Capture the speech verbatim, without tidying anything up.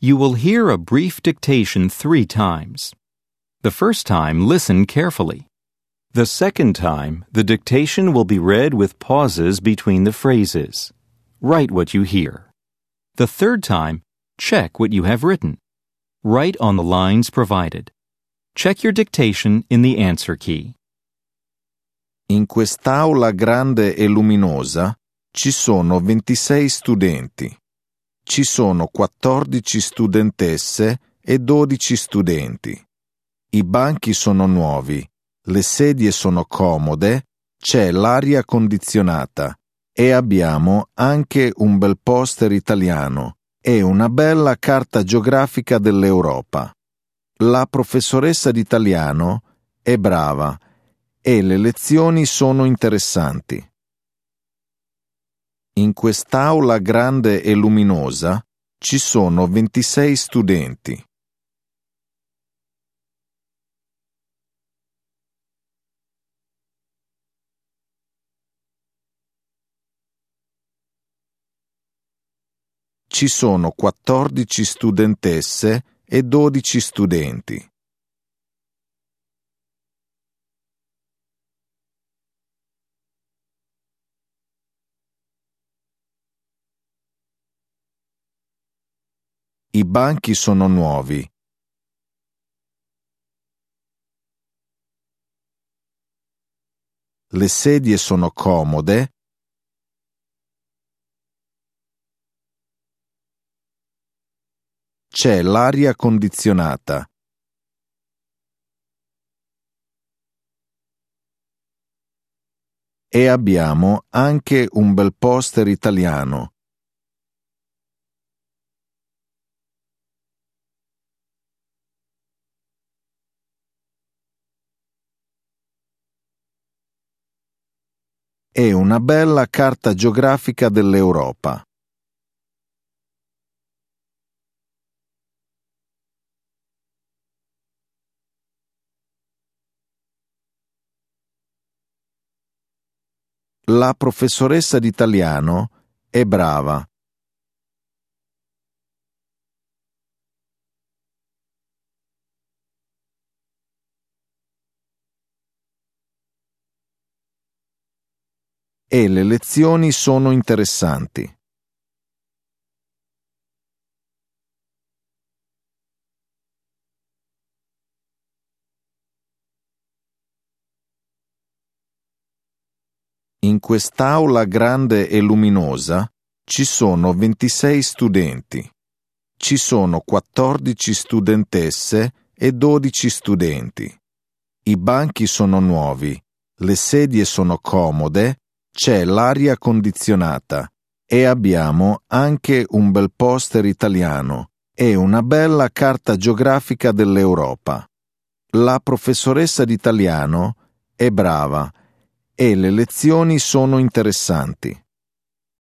You will hear a brief dictation three times. The first time, listen carefully. The second time, the dictation will be read with pauses between the phrases. Write what you hear. The third time, check what you have written. Write on the lines provided. Check your dictation in the answer key. In quest'aula grande e luminosa ci sono ventisei studenti. Ci sono quattordici studentesse e dodici studenti. I banchi sono nuovi, le sedie sono comode, c'è l'aria condizionata e abbiamo anche un bel poster italiano e una bella carta geografica dell'Europa. La professoressa d'italiano è brava e le lezioni sono interessanti. In quest'aula grande e luminosa ci sono ventisei studenti. Ci sono quattordici studentesse e dodici studenti. I banchi sono nuovi. Le sedie sono comode. C'è l'aria condizionata. E abbiamo anche un bel poster italiano. E una bella carta geografica dell'Europa. La professoressa d'italiano è brava. E le lezioni sono interessanti. In quest'aula grande e luminosa ci sono ventisei studenti. Ci sono quattordici studentesse e dodici studenti. I banchi sono nuovi, le sedie sono comode, c'è l'aria condizionata e abbiamo anche un bel poster italiano e una bella carta geografica dell'Europa. La professoressa d'italiano è brava e le lezioni sono interessanti.